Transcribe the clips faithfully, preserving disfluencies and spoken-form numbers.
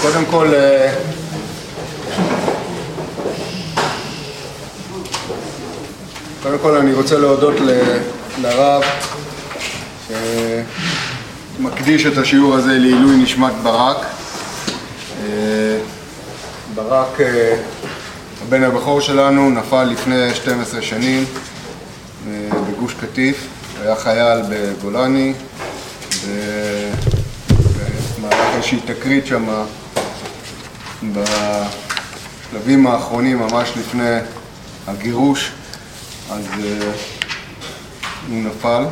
קודם כל, קודם כל אני רוצה להודות לרב שמקדיש את השיעור הזה לעילוי נשמת ברק. ברק, הבן הבכור שלנו, נפל לפני שתים עשרה שנים בגוש קטיף, היה חייל בגולני, במהלך איזושהי תקרית שם בשלבים האחרונים, ממש לפני הגירוש, אז הוא נפל.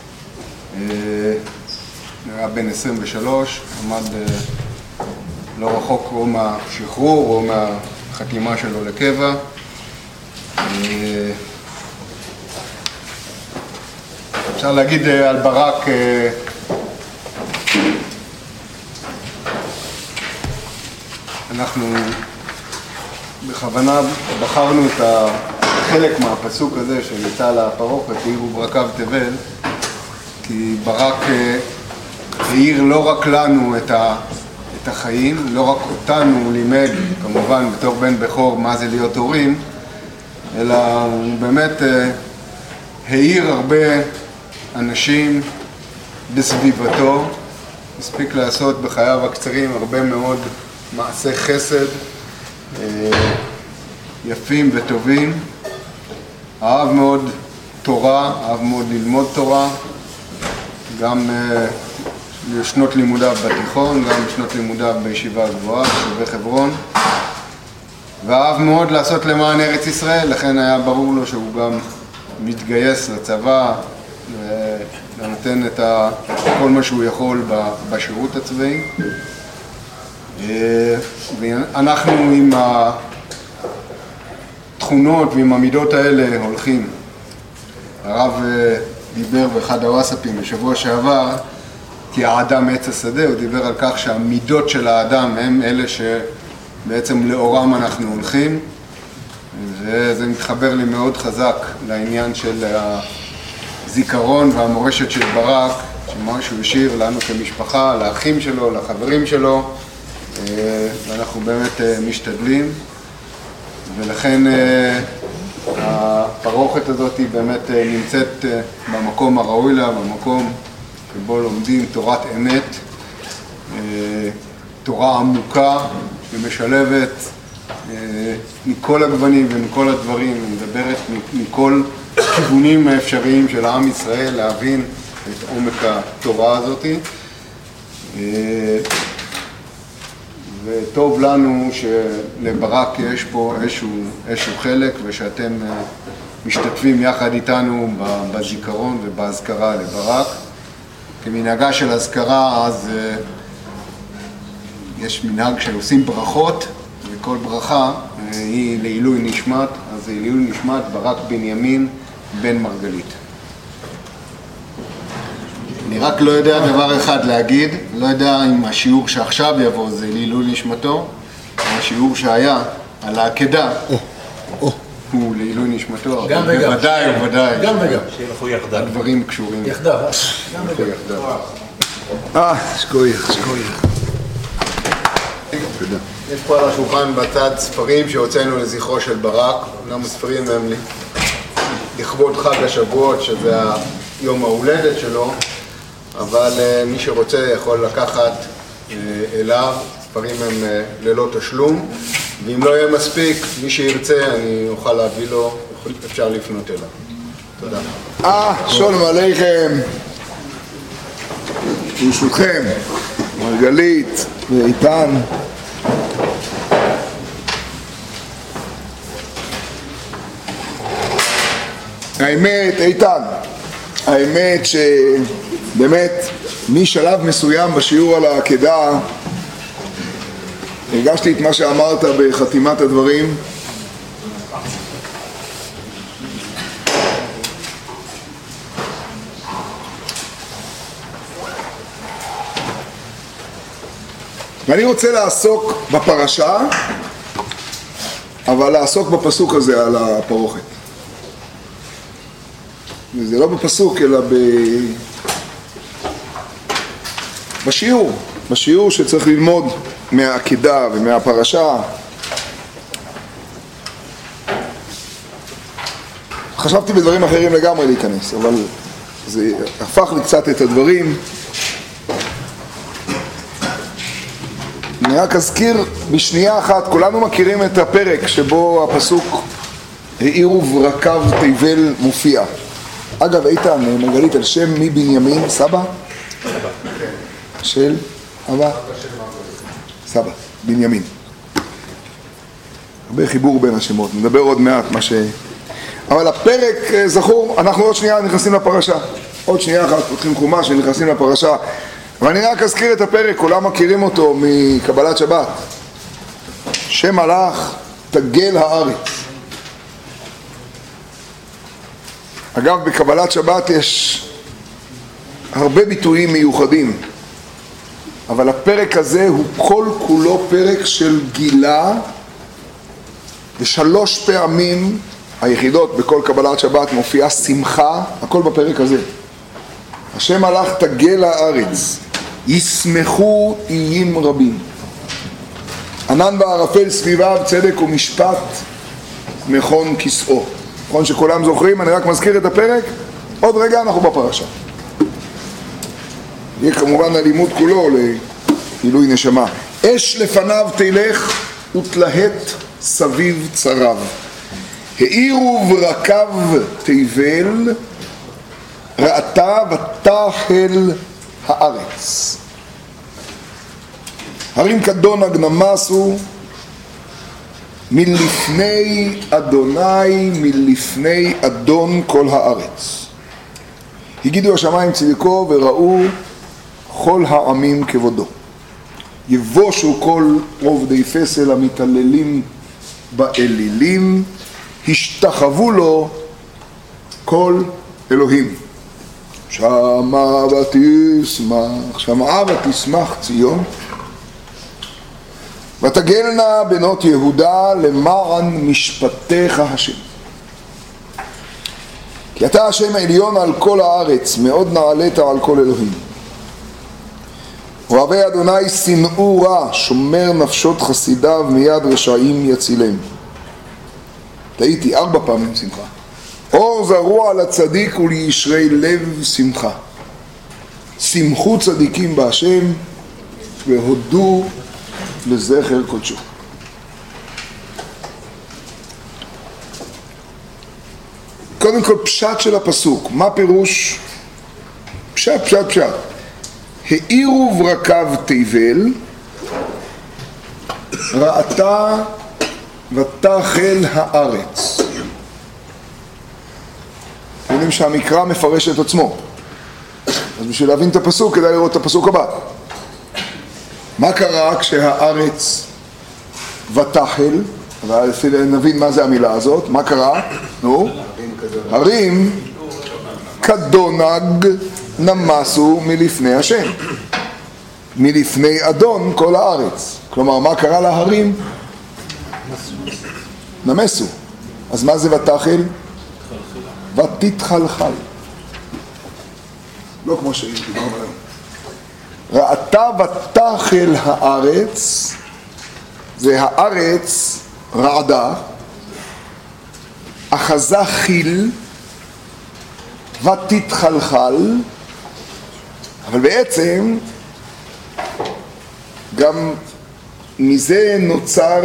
היה בן עשרים ושלוש, עמד לא רחוק או מהשחרור או מהחתימה שלו לקבע. אפשר להגיד על ברק, אנחנו בכוונה בחרנו את החלק מהפסוק הזה שניתן לפרוכת, העירו ברקיו תבל, כי ברק העיר לא רק לנו את ה... את החיים, לא רק אותנו הוא לימד, כמובן בתור בן בכור, מה זה להיות הורים, אלא הוא באמת אה, העיר הרבה אנשים בסביבתו, הספיק לעשות בחייו הקצרים הרבה מאוד מעשי חסד, אה, יפים וטובים, אהב מאוד תורה, אהב מאוד ללמוד תורה, גם אה, שנות לימודיו בתיכון, גם שנות לימודיו בישיבה הגבוהה, בשבי חברון, ואהב מאוד לעשות למען ארץ ישראל, לכן היה ברור לו שהוא גם מתגייס לצבא ונותן את כל מה שהוא יכול בשירות הצבאי. ואנחנו עם התכונות ועם המידות האלה הולכים. הרב דיבר באחד הוואטסאפים בשבוע שעבר, כי האדם עץ השדה, הוא דיבר על כך שהמידות של האדם הם אלה שבעצם לאורם אנחנו הולכים, וזה מתחבר לי מאוד חזק לעניין של הזיכרון והמורשת של ברק, שמה שהוא השאיר לנו כמשפחה, לאחים שלו, לחברים שלו, ואנחנו באמת משתדלים, ולכן הפרוכת הזאת היא באמת נמצאת במקום הראוי לה, במקום שבו לומדים תורת אמת, תורה עמוקה ומשלבת מכל הגוונים ומכל הדברים, מדברת מכל כיוונים האפשריים של העם ישראל להבין את עומק התורה הזאת. וטוב לנו שלברק יש פה איזשהו, איזשהו חלק, ושאתם משתתפים יחד איתנו בזיכרון ובהזכרה לברק. כמנהגה של הזכרה, אז uh, יש מנהג שעושים ברכות, וכל ברכה uh, היא לעילוי נשמת, אז זה לעילוי נשמת ברק בנימין בן מרגלית. אני רק לא יודע דבר אחד להגיד, לא יודע אם השיעור שעכשיו יבוא זה לעילוי נשמתו, או השיעור שהיה על העקדה. Oh, oh. הוא לעילוי נשמתו, גם וגם. בוודאי ובוודאי. גם וגם. שילכו יחדיו. הדברים קשורים. יחדיו. גם וגם. אה, שקוייך, שקוייך. תודה. יש פה על השולחן בצד ספרים שהוצאנו לזכרו של ברק. גם הספרים הם לכבוד חג השבועות, שזה היום ההולדת שלו, אבל מי שרוצה יכול לקחת אליו. ספרים הם ללא תשלום. ואם לא יהיה מספיק, מי שירצה, אני אוכל להביא לו, אפשר לפנות אליו. תודה. אה, שלום עליכם. ברשותכם, מרגלית ואיתן. האמת, איתן, האמת שבאמת משלב מסוים בשיעור על העקדה, הרגשתי את מה שאמרת בחתימת הדברים. ואני רוצה לעסוק בפרשה, אבל לעסוק בפסוק הזה על הפרוכת. וזה לא בפסוק, אלא ב... בשיעור, בשיעור שצריך ללמוד מהעקדה ומהפרשה. חשבתי בדברים אחרים לגמרי להיכנס, אבל זה הפך לי קצת את הדברים. אני רק אזכיר בשנייה אחת, כולנו מכירים את הפרק שבו הפסוק העירו ברקיו תבל מופיע. אגב, איתן, מרגלית, על שם מי בנימין? סבא? סבא. של? אבא? סבא, בנימין. הרבה חיבור בין השמות, נדבר עוד מעט מה ש... אבל הפרק, זכור, אנחנו עוד שנייה נכנסים לפרשה. עוד שנייה אחת, פותחים חומש ונכנסים לפרשה. ואני רק אזכיר את הפרק, כולם מכירים אותו מקבלת שבת. שם מלאך תגל הארץ. אגב, בקבלת שבת יש הרבה ביטויים מיוחדים, אבל הפרק הזה הוא כל כולו פרק של גילה, ושלוש פעמים היחידות בכל קבלת שבת מופיעה שמחה, הכל בפרק הזה. השם מלאך תגל הארץ, ישמחו איים רבים. ענן וערפל סביביו, צדק ומשפט מכון כסאו. נכון שכולם זוכרים, אני רק מזכיר את הפרק, עוד רגע אנחנו בפרשה. יהיה כמובן הלימוד כולו לעילוי נשמה. אש לפניו תלך ותלהט סביב צריו. העירו ברקיו תבל, ראתה ותחל הארץ. הרים כדונג נמסו, מלפני אדוני, מלפני אדון כל הארץ. הגידו השמיים צדקו וראו כל העמים כבודו. יבושו כל עובדי פסל המתעללים באלילים, השתחוו לו כל אלוהים. שמעה ותשמח, שמעה ותשמח ציון, ותגלנה בנות יהודה למען משפטיך השם. כי אתה השם עליון על כל הארץ, מאוד נעלית על כל אלוהים. אוהבי אדוני שנאו רע, שומר נפשות חסידיו מיד רשעים יצילם. טעיתי ארבע פעמים שמחה. אור זרוע לצדיק ולישרי לב שמחה. שמחו צדיקים בהשם והודו לזכר קודשו. קודם כל פשט של הפסוק, מה פירוש? פשט, פשט, פשט. העירו ברקיו תבל, ראתה ותחל הארץ. יודעים שהמקרא מפרש את עצמו, אז בשביל להבין את הפסוק כדאי לראות את הפסוק הבא. מה קרה כשהארץ ותחל? נבין מה זה המילה הזאת. מה קרה? נו? הרים כדונג נמסו מלפני השם, מלפני אדון כל הארץ. כלומר, מה קרה להרים? נמסו. אז מה זה ותחל? ותתחלחל. לא כמו שדיברנו עליהם. ראתה ותחל הארץ, זה הארץ רעדה, אחזה חיל ותתחלחל, אבל בעצם גם מזה נוצר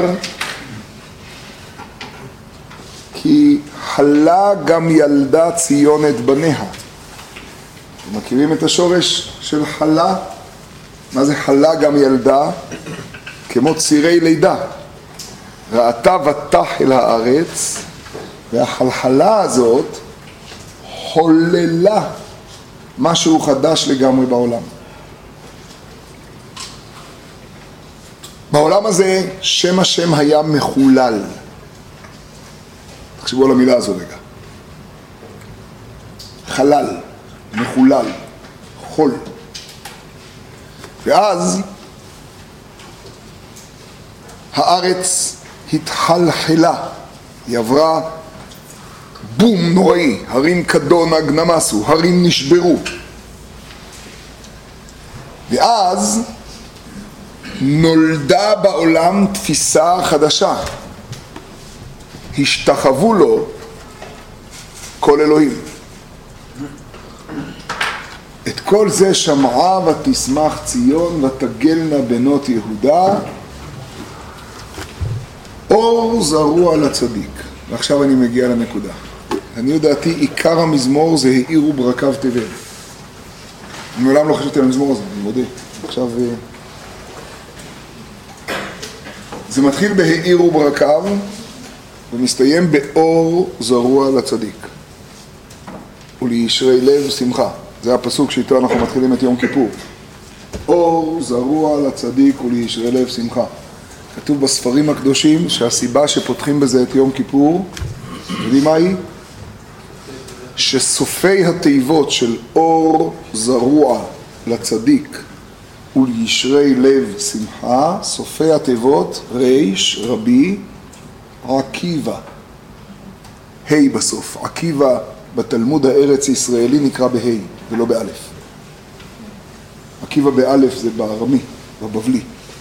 כי חלה גם ילדה ציון את בניה. אתם מכירים את השורש של חלה? מה זה חלה גם ילדה? כמו צירי לידה. ראתה ותחל הארץ, והחלחלה הזאת חוללה משהו חדש לגמרי בעולם. בעולם הזה שם השם היה מחולל. תחשבו על המילה הזו רגע. חלל, מחולל, חול. ואז הארץ התחלחלה, היא עברה בום נוראי, הרים כדונג נמסו, הרים נשברו. ואז נולדה בעולם תפיסה חדשה. השתחוו לו כל אלוהים. את כל זה שמעה ותשמח ציון ותגלנה בנות יהודה, אור זרוע לצדיק. ועכשיו אני מגיע לנקודה. אני יודעתי, עיקר המזמור זה העירו ברקיו תבל. אני מעולם לא חשבתי על המזמור הזה, אני מודה. עכשיו... זה מתחיל בהעירו ברקיו ומסתיים באור זרוע לצדיק. ולישרי לב שמחה. זה הפסוק שאיתו אנחנו מתחילים את יום כיפור. אור זרוע לצדיק ולישרי לב שמחה. כתוב בספרים הקדושים שהסיבה שפותחים בזה את יום כיפור, יודעים מה היא? שסופי התיבות של אור זרוע לצדיק ולישרי לב שמחה, סופי התיבות ריש רבי עקיבא. ה' בסוף. עקיבא בתלמוד הארץ ישראלי נקרא בה' ולא באלף. עקיבא באלף זה בארמי, בבבלי.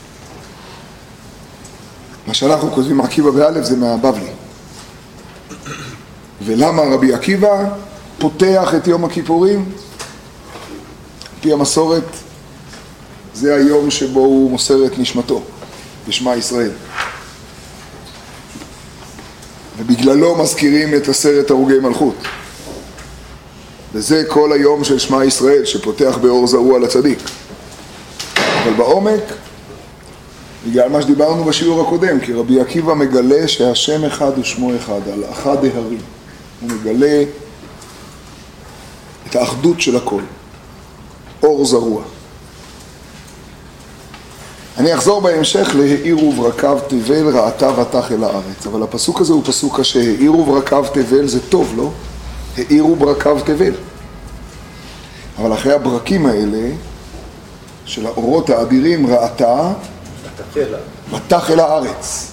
מה שאנחנו כותבים עקיבא באלף זה מהבבלי. ולמה רבי עקיבא פותח את יום הכיפורים? פי המסורת זה היום שבו הוא מוסר את נשמתו בשמע ישראל. ובגללו מזכירים את עשרת הרוגי מלכות. וזה כל היום של שמע ישראל שפותח באור זרוע לצדיק. אבל בעומק, בגלל מה שדיברנו בשיעור הקודם, כי רבי עקיבא מגלה שהשם אחד ושמו אחד, על אחד ההרים. הוא מגלה את האחדות של הכל. אור זרוע. אני אחזור בהמשך להעירו ברקיו תבל ראתה ותח אל הארץ. אבל הפסוק הזה הוא פסוק קשה. העירו ברקיו תבל זה טוב, לא? העירו ברקיו תבל. אבל אחרי הברקים האלה, של האורות האדירים ראתה ותח אל הארץ.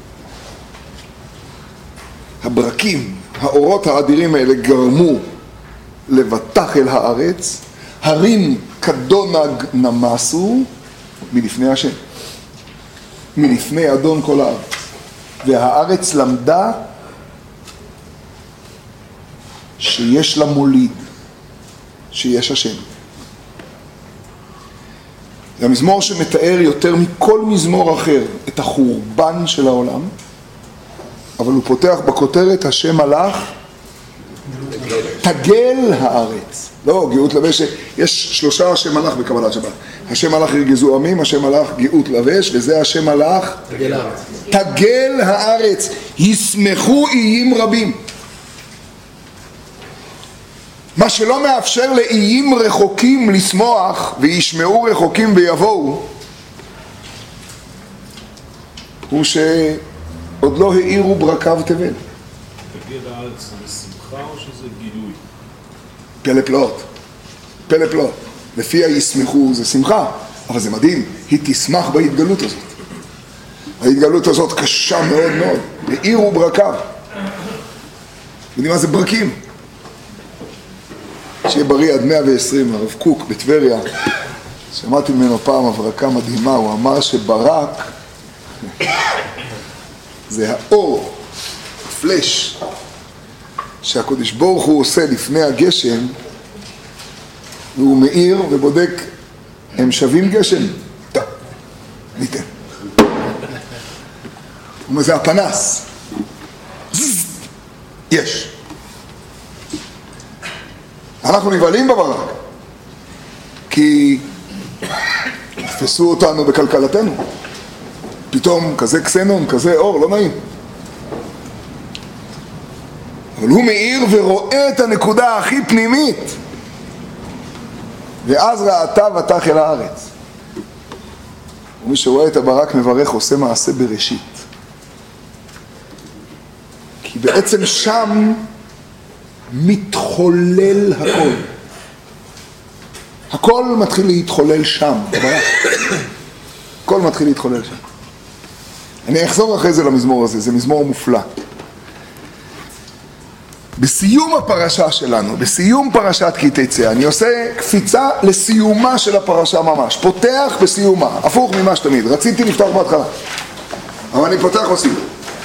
הברקים, האורות האדירים האלה גרמו לבטח אל הארץ, הרים כדונג נמסו מלפני השם, מלפני אדון כל הארץ. והארץ למדה שיש לה מוליד, שיש השם. זה המזמור שמתאר יותר מכל מזמור אחר את החורבן של העולם, אבל הוא פותח בכותרת השם מלך תגל הארץ. לא, גאות לבש, יש שלושה השם מלך בקבלת שבת. השם מלך ירגזו עמים, השם מלך גאות לבש, וזה השם מלך תגל הארץ. תגל הארץ, ישמחו איים רבים. מה שלא מאפשר לאיים רחוקים לשמוח וישמעו רחוקים ויבואו, הוא שעוד לא העירו ברקיו תבל. תגל הארץ זה שמחה או שזה גילוי? פלא פלאות, פלא פלאות. לפי הישמחו זה שמחה, אבל זה מדהים, היא תשמח בהתגלות הזאת. ההתגלות הזאת קשה מאוד מאוד, העירו ברקיו. יודעים מה זה ברקים? שיהיה בריא עד מאה ועשרים, הרב קוק בטבריה, שמעתי ממנו פעם הברקה מדהימה, הוא אמר שברק זה האור, הפלש, שהקדוש ברוך הוא עושה לפני הגשם, והוא מאיר ובודק, הם שווים גשם? טוב, ניתן. הוא אומר, זה הפנס. יש. אנחנו נבהלים בברק, כי תפסו אותנו בכלכלתנו. פתאום כזה קסנון, כזה אור, לא נעים. אבל הוא מאיר ורואה את הנקודה הכי פנימית. ואז ראתה ותח אל הארץ. ומי שרואה את הברק מברך עושה מעשה בראשית. כי בעצם שם מתחולל הכל. הכל מתחיל להתחולל שם, בברק. הכל מתחיל להתחולל שם. אני אחזור אחרי זה למזמור הזה, זה מזמור מופלא. בסיום הפרשה שלנו, בסיום פרשת כי תצא, אני עושה קפיצה לסיומה של הפרשה ממש, פותח בסיומה, הפוך ממה שתמיד, רציתי לפתוח בהתחלה, אבל אני פותח בסיום.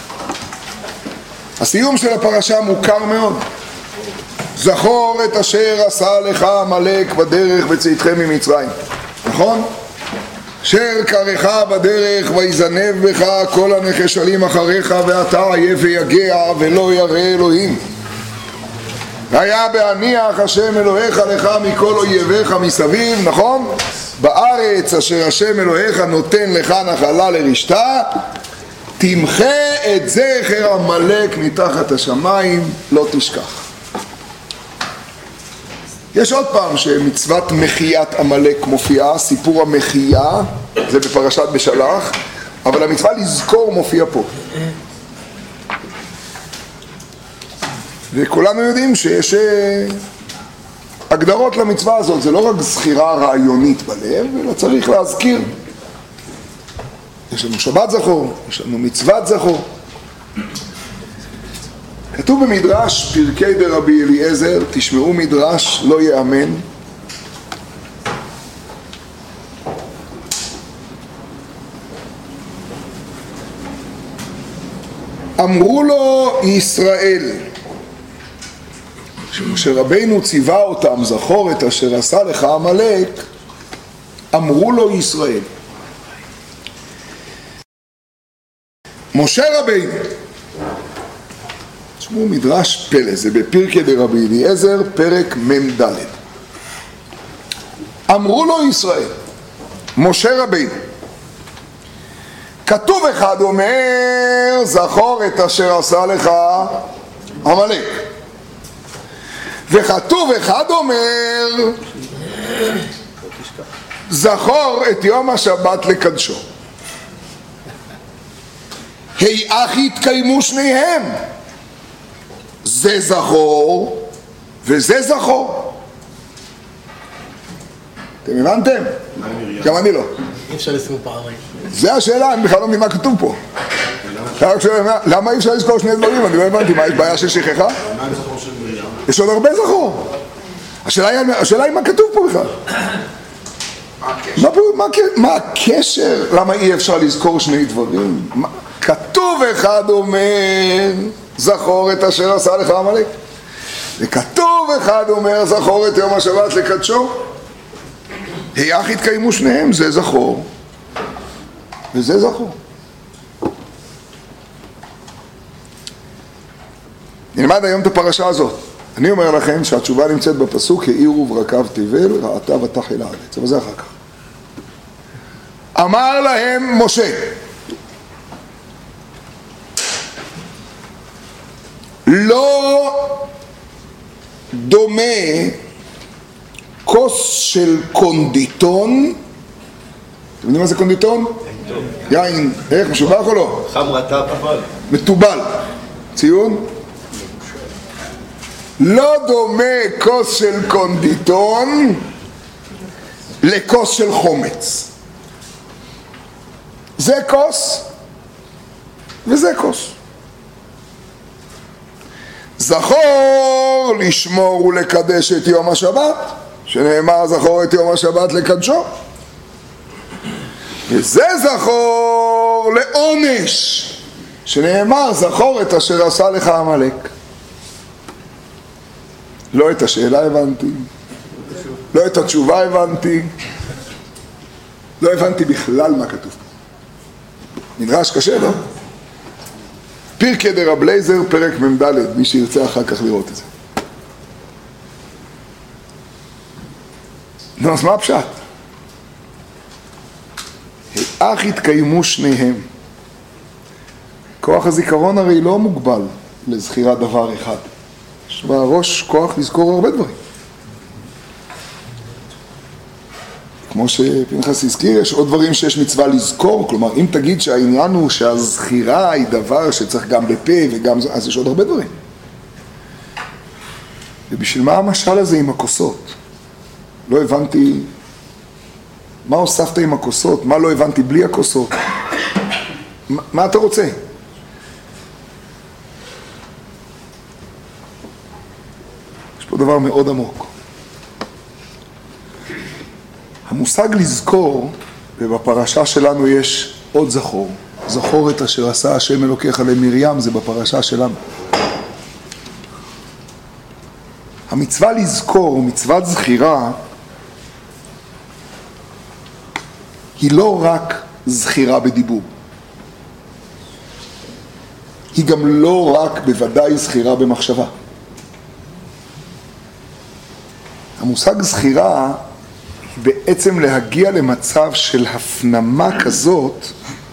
הסיום של הפרשה מוכר מאוד. זכור את אשר עשה לך עמלק בדרך בצאתכם ממצרים, נכון? אשר קרך בדרך ויזנב בך כל הנחשלים אחריך ואתה עייף ויגע ולא ירא אלוהים. והיה בהניח השם אלוהיך לך מכל אויביך מסביב, נכון? בארץ אשר השם אלוהיך נותן לך נחלה לרשתה, תמחה את זכר עמלק מתחת השמיים, לא תשכח. יש עוד פעם שמצוות מחיית עמלק מופיעה, סיפור המחייה, זה בפרשת בשלח, אבל המצווה לזכור מופיע פה. וכולנו יודעים שיש הגדרות למצווה הזאת, זה לא רק זכירה רעיונית בלב, אלא צריך להזכיר. יש לנו שבת זכור, יש לנו מצוות זכור. כתוב במדרש פרקי דרבי אליעזר, תשמעו מדרש לא יאמן. אמרו לו ישראל, שמשה רבינו ציווה אותם, זכור את אשר עשה לך עמלק, אמרו לו ישראל. משה רבינו, תשמעו מדרש פלא, זה בפרקי דרבי אליעזר, פרק מ"ד. אמרו לו ישראל, משה רבינו, כתוב אחד אומר, זכור את אשר עשה לך עמלק. וכתוב אחד אומר, זכור את יום השבת לקדשו. היאך התקיימו שניהם, זה זכור וזה זכור. אתם הבנתם? גם אני לא. אי אפשר לזכור פעמיים. זה השאלה, אני בכלל לא מבין מה כתוב פה. למה אי אפשר לזכור שני דברים? אני לא הבנתי, מה יש בעיה של שכחה? יש עוד הרבה זכור. השאלה היא מה כתוב פה בכלל. מה הקשר? למה אי אפשר לזכור שני דברים? כתוב אחד אומר, זכור את אשר עשה לך עמלק. וכתוב אחד אומר, זכור את יום השבת לקדשו. היאך התקיימו שניהם, זה זכור וזה זכור. נלמד היום את הפרשה הזאת. אני אומר לכם שהתשובה נמצאת בפסוק, העירו ברקב תבל, ראתה ותח אל הארץ. אבל זה אחר כך. אמר להם משה, לא דומה כוס של קונדיטון, אתם יודעים מה זה קונדיטון? יין, איך, משובח או לא? חמרה טבע. מטובל. ציון? לא דומה כוס של קונדיטון לכוס של חומץ. זה כוס וזה כוס. זכור לשמור ולקדש את יום השבת, שנאמר זכור את יום השבת לקדשו. וזה זכור לעונש, שנאמר זכור את אשר עשה לך עמלק. לא את השאלה הבנתי, לא את התשובה הבנתי, לא הבנתי בכלל מה כתוב פה. מדרש קשה, לא? פרקי דרבי אליעזר, פרק מ"ד, מי שירצה אחר כך לראות את זה. נו, אז מה הפשט? היאך התקיימו שניהם. כוח הזיכרון הרי לא מוגבל לזכירת דבר אחד. יש בראש כוח לזכור הרבה דברים. כמו שפנחס הזכיר, יש עוד דברים שיש מצווה לזכור, כלומר, אם תגיד שהעניין הוא שהזכירה היא דבר שצריך גם בפה וגם, אז יש עוד הרבה דברים. ובשביל מה המשל הזה עם הכוסות? לא הבנתי, מה הוספת עם הכוסות? מה לא הבנתי בלי הכוסות? מה, מה אתה רוצה? דבר מאוד עמוק. המושג לזכור, ובפרשה שלנו יש עוד זכור. זכור את אשר עשה השם אלוקיך למרים, זה בפרשה שלנו. המצווה לזכור, מצוות זכירה, היא לא רק זכירה בדיבור. היא גם לא רק בוודאי זכירה במחשבה. המושג זכירה היא בעצם להגיע למצב של הפנמה כזאת,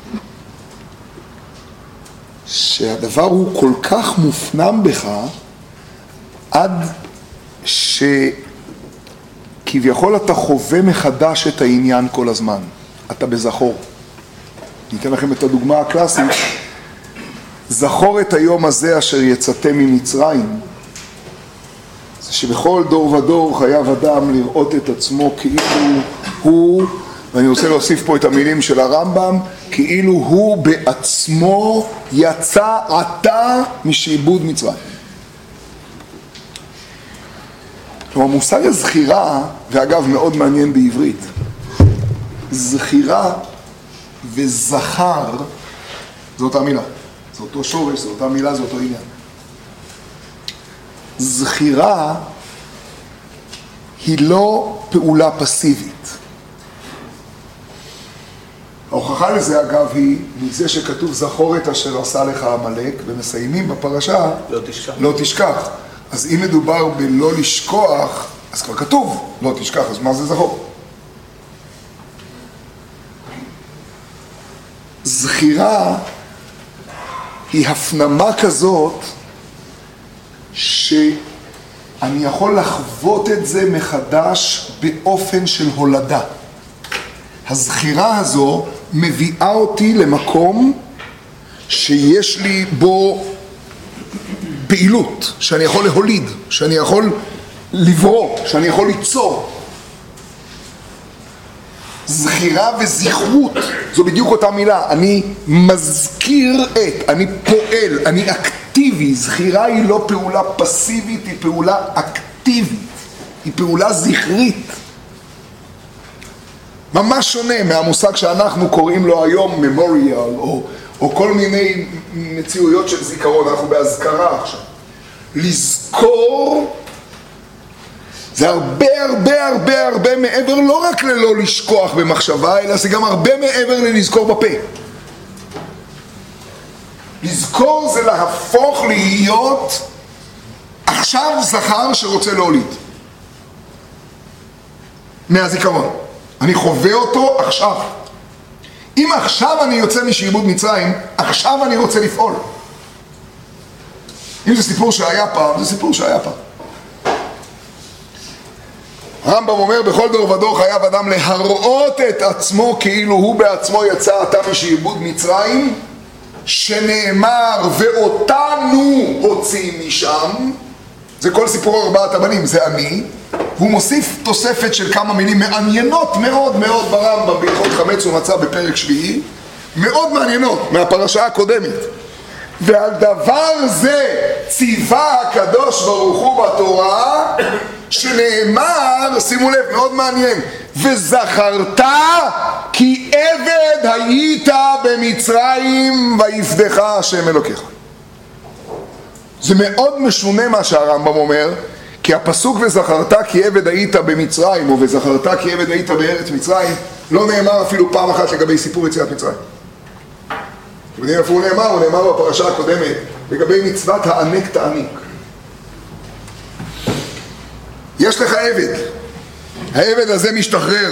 שהדבר הוא כל כך מופנם בך, עד שכביכול אתה חווה מחדש את העניין כל הזמן. אתה בזכור. אני אתן לכם את הדוגמה הקלאסית. זכור את היום הזה אשר יצאתם ממצרים. זה שבכל דור ודור חייב אדם לראות את עצמו כאילו הוא, ואני רוצה להוסיף פה את המילים של הרמב"ם, כאילו הוא בעצמו יצא עתה משעבוד מצרים. כלומר, מושג הזכירה, ואגב מאוד מעניין בעברית, זכירה וזכר זו אותה מילה, זה אותו שורש, זו אותה מילה, זה אותו עניין. זכירה היא לא פעולה פסיבית. ההוכחה לזה אגב היא מזה שכתוב זכור את אשר עשה לך עמלק, ומסיימים בפרשה לא תשכח. לא תשכח. אז אם מדובר בלא לשכוח, אז כבר כתוב לא תשכח, אז מה זה זכור? זכירה היא הפנמה כזאת שאני יכול לחוות את זה מחדש באופן של הולדה. הזכירה הזו מביאה אותי למקום שיש לי בו פעילות, שאני יכול להוליד, שאני יכול לברוא, שאני יכול ליצור. זכירה וזכרות, זו בדיוק אותה מילה. אני מזכיר את, אני פועל, אני אקטיבי. זכירה היא לא פעולה פסיבית, היא פעולה אקטיבית. היא פעולה זכרית. ממש שונה מהמושג שאנחנו קוראים לו היום ממוריאל, או, או כל מיני מציאויות של זיכרון. אנחנו בהזכרה עכשיו. לזכור זה הרבה הרבה הרבה הרבה מעבר לא רק ללא לשכוח במחשבה, אלא זה גם הרבה מעבר ללזכור בפה. לזכור זה להפוך להיות עכשיו זכר שרוצה להוליד מהזיכרון. אני חווה אותו עכשיו. אם עכשיו אני יוצא משעבוד מצרים, עכשיו אני רוצה לפעול. אם זה סיפור שהיה פעם, זה סיפור שהיה פעם. הרמב"ם אומר, בכל דור ודור חייב אדם להראות את עצמו כאילו הוא בעצמו יצא עתה משעבוד מצרים, שנאמר ואותנו הוציא משם. זה כל סיפור ארבעת הבנים, זה אני. הוא מוסיף תוספת של כמה מילים מעניינות מאוד מאוד ברמב"ם בהלכות חמץ ומצה בפרק שביעי, מאוד מעניינות מהפרשה הקודמת. ועל דבר זה ציווה הקדוש ברוך הוא בתורה, שנאמר, שימו לב, מאוד מעניין, וזכרת כי עבד היית במצרים ויפדך השם אלוקיך. זה מאוד משונה מה שהרמב"ם אומר, כי הפסוק וזכרת כי עבד היית במצרים, או וזכרת כי עבד היית בארץ מצרים, לא נאמר אפילו פעם אחת לגבי סיפור יציאת מצרים. אתם יודעים איפה הוא נאמר? הוא נאמר בפרשה הקודמת לגבי מצוות הענק תעניק. יש לך עבד, העבד הזה משתחרר,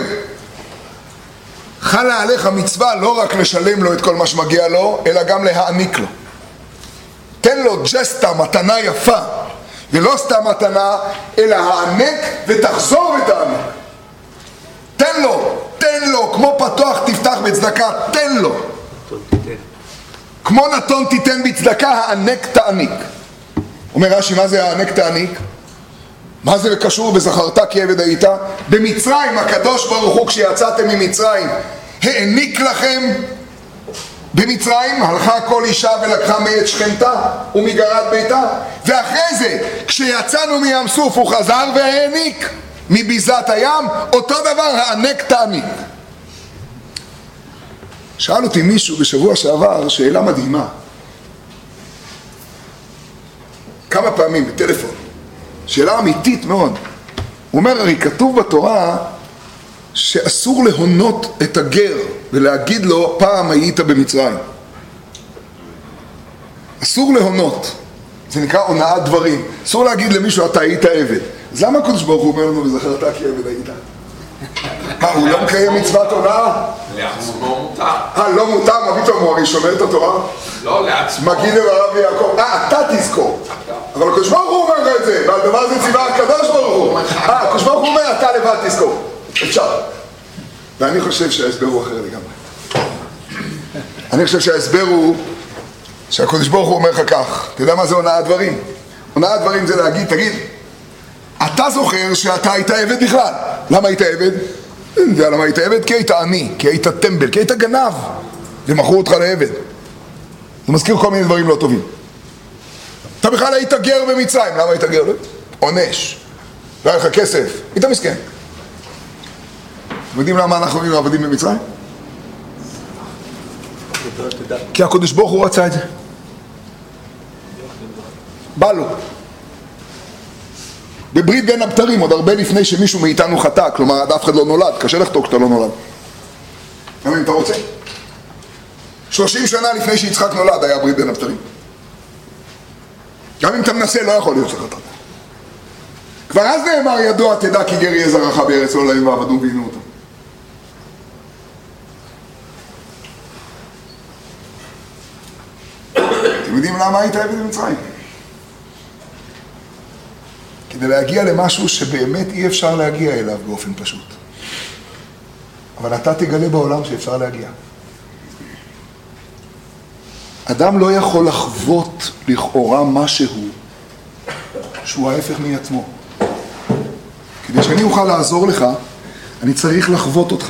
חלה עליך מצווה לא רק לשלם לו את כל מה שמגיע לו, אלא גם להעניק לו. תן לו ג'סטה, מתנה יפה, ולא סתם מתנה, אלא הענק ותחזור ותענק. תן לו, תן לו, כמו פתוח תפתח בצדקה, תן לו. כמו נתון תיתן בצדקה, הענק תעניק. אומר רש"י, מה זה הענק תעניק? מה זה קשור בזכרת כי עבד היית? במצרים הקדוש ברוך הוא כשיצאתם ממצרים העניק לכם במצרים, הלכה כל אישה ולקחה מעץ שכנתה ומגרת ביתה, ואחרי זה, כשיצאנו מים סוף הוא חזר והעניק מביזת הים, אותו דבר הענק תעניק. שאל אותי מישהו בשבוע שעבר שאלה מדהימה. כמה פעמים בטלפון. שאלה אמיתית מאוד. הוא אומר, הרי כתוב בתורה שאסור להונות את הגר ולהגיד לו פעם היית במצרים. אסור להונות. זה נקרא הונאת דברים. אסור להגיד למישהו אתה היית עבד. אז למה הקדוש ברוך הוא אומר לנו וזכרת כי עבד היית? מה, הוא לא מקיים מצוות הונאה? לעצמו מותר. אה, לא מותר? מה פתאום, הוא הרי שומר את התורה? לא, לעצמו. מגיד לרב יעקב, אה, אתה תזכור. אבל הקדוש ברוך הוא אומר לך את זה, ועל דבר זה ציווה הקדוש ברוך הוא. אה, הקדוש ברוך הוא אומר, אתה לבד תזכור. אפשר. ואני חושב שההסבר הוא אחר לגמרי. אני חושב שההסבר הוא שהקדוש ברוך הוא אומר לך כך. אתה יודע מה זה הונאת דברים? הונאת דברים זה להגיד, תגיד, אתה זוכר שאתה היית עבד בכלל. למה היית עבד? אני יודע למה היית עבד? כי היית עני, כי היית טמבל, כי היית גנב ומכרו אותך לעבד. זה מזכיר כל מיני דברים לא טובים. אתה בכלל היית גר במצרים. למה היית גר? עונש. לא היה לך כסף. היית מסכן. אתם יודעים למה אנחנו היינו עבדים במצרים? כי הקדוש ברוך הוא רצה את זה. בא לו. בברית בין הבתרים, עוד הרבה לפני שמישהו מאיתנו חטא, כלומר, עד אף אחד לא נולד, קשה לחטוא כשאתה לא נולד. גם אם אתה רוצה. שלושים שנה לפני שיצחק נולד היה ברית בין הבתרים. גם אם אתה מנסה, לא יכול להיות שחטאת. כבר אז נאמר ידוע, תדע כי גר יהיה זרעך בארץ לא להם ועבדו ועינו אותם. אתם יודעים למה היית עבד במצרים? כדי להגיע למשהו שבאמת אי אפשר להגיע אליו באופן פשוט. אבל אתה תגלה בעולם שאפשר להגיע. אדם לא יכול לחוות לכאורה משהו שהוא ההפך מעצמו. כדי שאני אוכל לעזור לך, אני צריך לחוות אותך.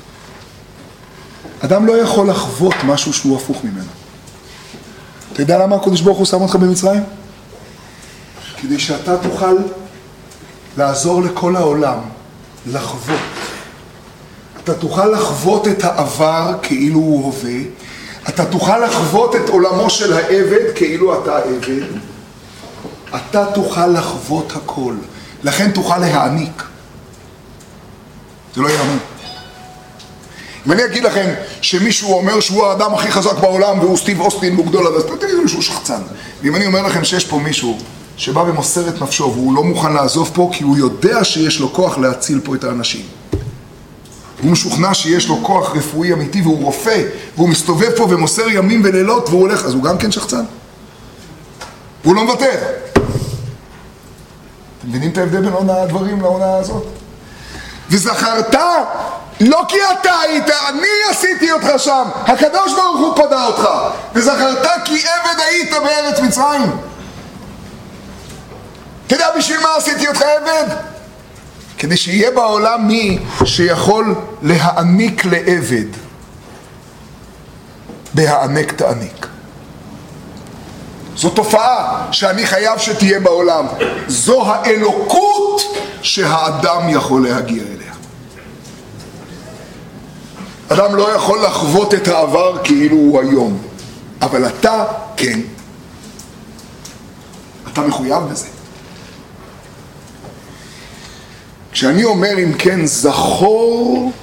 אדם לא יכול לחוות משהו שהוא הפוך ממנו. אתה יודע למה הקדוש ברוך הוא שם אותך במצרים? כדי שאתה תוכל לעזור לכל העולם לחוות. אתה תוכל לחוות את העבר כאילו הוא הווה, אתה תוכל לחוות את עולמו של העבד כאילו אתה עבד, אתה תוכל לחוות הכל, לכן תוכל להעניק. זה לא יאמן. אם אני אגיד לכם שמישהו אומר שהוא האדם הכי חזק בעולם והוא סטיב אוסטין והוא גדול, אז תגידו שהוא שחצן. ואם אני אומר לכם שיש פה מישהו שבא ומוסר את נפשו והוא לא מוכן לעזוב פה כי הוא יודע שיש לו כוח להציל פה את האנשים. הוא משוכנע שיש לו כוח רפואי אמיתי והוא רופא והוא מסתובב פה ומוסר ימים ולילות והוא הולך, אז הוא גם כן שחצן. והוא לא מוותר. אתם מבינים את ההבדל בין עונה הדברים לעונה הזאת? וזכרת, לא כי אתה היית, אני עשיתי אותך שם, הקדוש ברוך הוא פדה אותך. וזכרת כי עבד היית בארץ מצרים. אתה יודע בשביל מה עשיתי אותך עבד? כדי שיהיה בעולם מי שיכול להעניק לעבד. בהענק תעניק. זו תופעה שאני חייב שתהיה בעולם. זו האלוקות שהאדם יכול להגיע אליה. אדם לא יכול לחוות את העבר כאילו הוא היום. אבל אתה כן. אתה מחויב בזה. כשאני אומר אם כן זכור,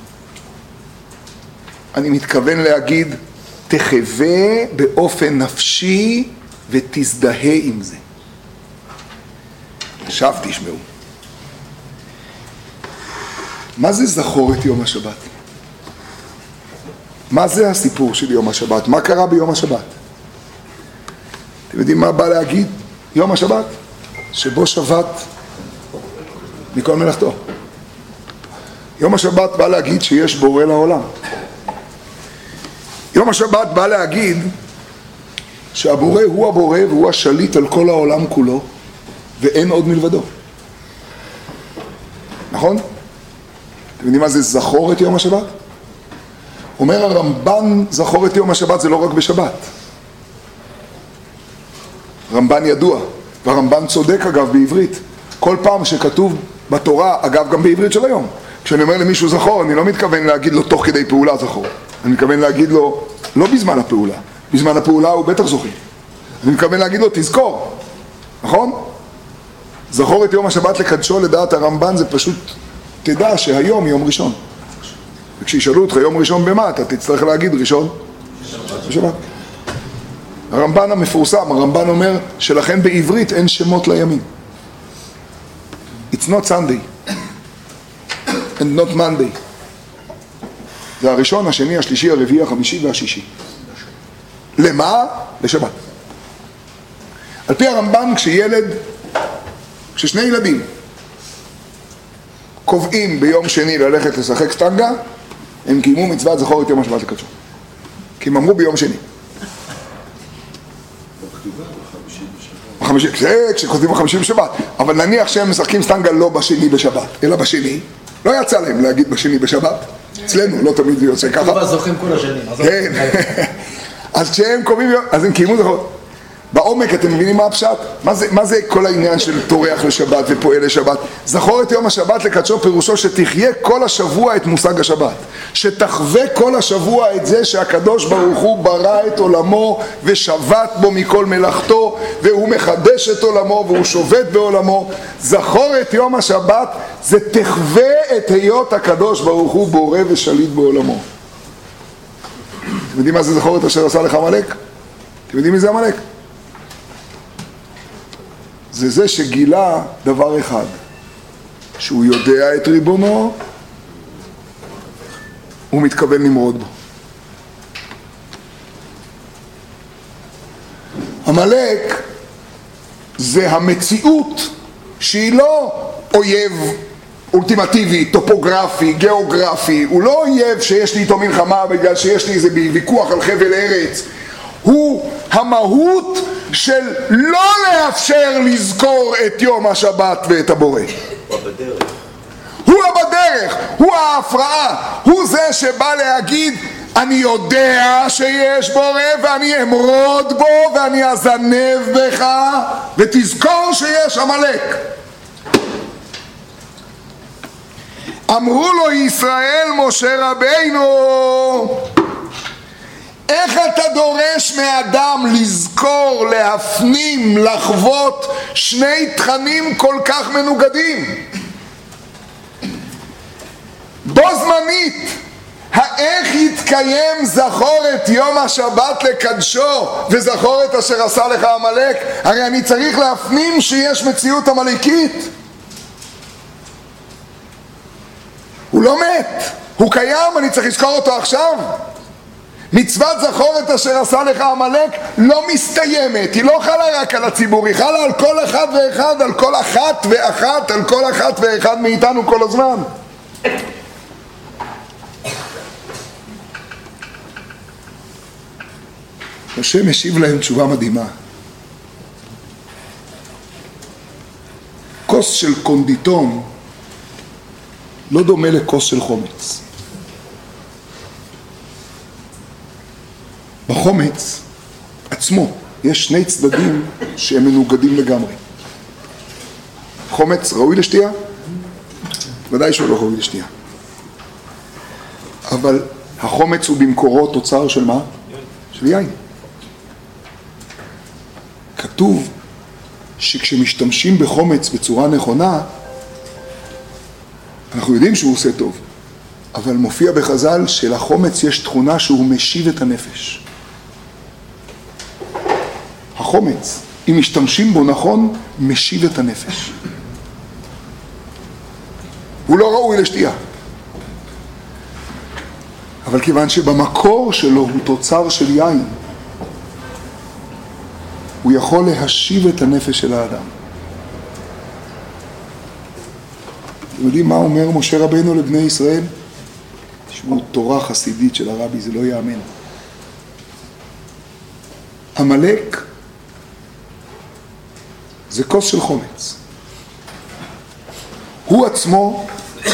אני מתכוון להגיד תחווה באופן נפשי ותזדהה עם זה. עכשיו תשמעו. מה זה זכור את יום השבת? מה זה הסיפור של יום השבת? מה קרה ביום השבת? אתם יודעים מה בא להגיד? יום השבת שבו שבת מכל מלאכתו. יום השבת בא להגיד שיש בורא לעולם. יום השבת בא להגיד שהבורא הוא הבורא והוא השליט על כל העולם כולו ואין עוד מלבדו. נכון? אתם יודעים מה זה זכור את יום השבת? אומר הרמב"ן זכור את יום השבת זה לא רק בשבת. רמב"ן ידוע והרמב"ן צודק אגב בעברית. כל פעם שכתוב בתורה, אגב גם בעברית של היום, כשאני אומר למישהו זכור, אני לא מתכוון להגיד לו תוך כדי פעולה זכור. אני מתכוון להגיד לו, לא בזמן הפעולה. בזמן הפעולה הוא בטח זוכר. אני מתכוון להגיד לו, תזכור. נכון? זכור את יום השבת לקדשו, לדעת הרמב"ן זה פשוט, תדע שהיום יום ראשון. וכשישאלו אותך יום ראשון במה, אתה תצטרך להגיד ראשון בשבת. הרמב"ן המפורסם, הרמב"ן אומר שלכן בעברית אין שמות לימים. It's not Sunday and not Monday. זה הראשון, השני, השלישי, הרביעי, החמישי והשישי. למה? לשבת. על פי הרמב"ן, כשילד, כששני ילדים קובעים ביום שני ללכת לשחק סטנגה, הם קיימו מצוות זכור את יום השבת לקדשו. כי הם אמרו ביום שני. בחמישי, כשכותבים בחמישי בשבת. אבל נניח שהם משחקים סטנגה לא בשני בשבת, אלא בשני. לא יצא להם להגיד בשני בשבת. אצלנו לא תמיד זה יוצא ככה. כתובה זוכים כל השנים. אז כשהם קובעים, אז הם קיימו זכור. בעומק אתם מבינים מה הפשט? מה זה, מה זה כל העניין של תורח לשבת ופועל לשבת? זכור את יום השבת לקדשו פירושו שתחיה כל השבוע את מושג השבת. שתחווה כל השבוע את זה שהקדוש ברוך הוא ברא את עולמו ושבת בו מכל מלאכתו, והוא מחדש את עולמו והוא שובת בעולמו. זכור את יום השבת זה תחווה את היות הקדוש ברוך הוא בורא ושליט בעולמו. אתם יודעים מה זה זכור את אשר עשה לך עמלק? אתם יודעים מי זה עמלק? זה זה שגילה דבר אחד, שהוא יודע את ריבונו, הוא מתכוון למרוד בו. עמלק זה המציאות שהיא לא אויב אולטימטיבי, טופוגרפי, גיאוגרפי, הוא לא אויב שיש לי איתו מלחמה בגלל שיש לי איזה ויכוח על חבל ארץ, הוא המהות של לא לאפשר לזכור את יום השבת ואת הבורא. הוא בדרך. הוא הבדרך, הוא ההפרעה, הוא זה שבא להגיד אני יודע שיש בורא ואני אמרוד בו ואני אזנב בך ותזכור שיש עמלק. אמרו לו ישראל משה רבינו, איך אתה דורש מאדם לזכור, להפנים, לחוות שני תכנים כל כך מנוגדים? בו זמנית, האיך יתקיים זכור את יום השבת לקדשו וזכור את אשר עשה לך עמלק? הרי אני צריך להפנים שיש מציאות עמלקית. הוא לא מת, הוא קיים, אני צריך לזכור אותו עכשיו. מצוות זכור את אשר עשה לך עמלק לא מסתיימת, היא לא חלה רק על הציבור, היא חלה על כל אחד ואחד, על כל אחת ואחת, על כל אחת ואחד מאיתנו כל הזמן. השם משיב להם תשובה מדהימה. כוס של קונדיטון לא דומה לכוס של חומץ. בחומץ עצמו יש שני צדדים שהם מנוגדים לגמרי. חומץ ראוי לשתייה? ודאי שהוא לא ראוי לשתייה. אבל החומץ הוא במקורו תוצר של מה? של יין. כתוב שכשמשתמשים בחומץ בצורה נכונה, אנחנו יודעים שהוא עושה טוב, אבל מופיע בחז"ל שלחומץ יש תכונה שהוא משיב את הנפש. החומץ, אם משתמשים בו נכון, משיב את הנפש. הוא לא ראוי לשתייה. אבל כיוון שבמקור שלו הוא תוצר של יין, הוא יכול להשיב את הנפש של האדם. אתם יודעים מה אומר משה רבינו לבני ישראל? תשמעו, תורה חסידית של הרבי, זה לא יאמן. עמלק זה כוס של חומץ. הוא עצמו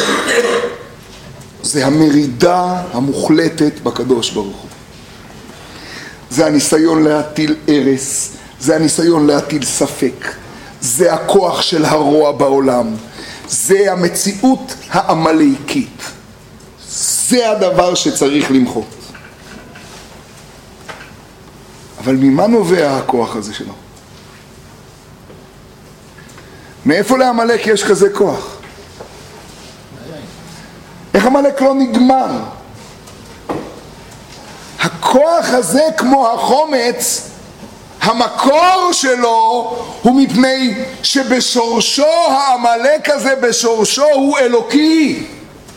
זה המרידה המוחלטת בקדוש ברוך הוא. זה הניסיון להטיל ארס, זה הניסיון להטיל ספק, זה הכוח של הרוע בעולם, זה המציאות העמלקית, זה הדבר שצריך למחות. אבל ממה נובע הכוח הזה שלו? מאיפה לעמלק יש כזה כוח? איך עמלק לא נגמר? הכוח הזה כמו החומץ, המקור שלו הוא מפני שבשורשו, העמלק הזה בשורשו הוא אלוקי.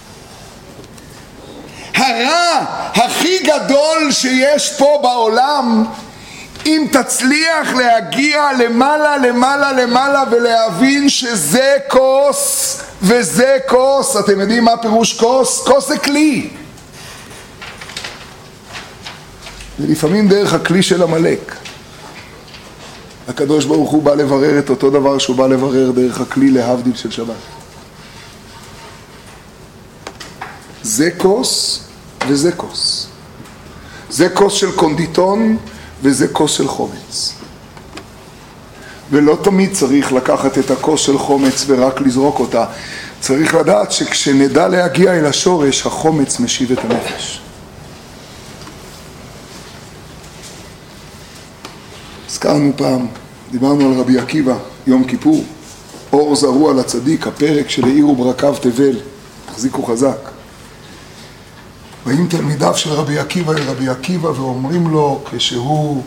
הרע הכי גדול שיש פה בעולם, אם תצליח להגיע למעלה למעלה למעלה ולהבין שזה כוס וזה כוס, אתם יודעים מה פירוש כוס? כוס זה כלי, ולפעמים דרך הכלי של עמלק הקדוש ברוך הוא בא לברר את אותו דבר שהוא בא לברר דרך הכלי להבדיל של שבת. זה כוס וזה כוס, זה כוס של קונדיטון וזה כוס של חומץ, ולא תמיד צריך לקחת את הכוס של חומץ ורק לזרוק אותה. צריך לדעת שכשנדע להגיע אל השורש, החומץ משיב את הנפש. הזכרנו פעם, דיברנו על רבי עקיבא, יום כיפור, אור זרוע לצדיק, הפרק של העיר וברקב תבל, תחזיקו חזק. באים תלמידיו של רבי עקיבא אל רבי עקיבא ואומרים לו, כשהוא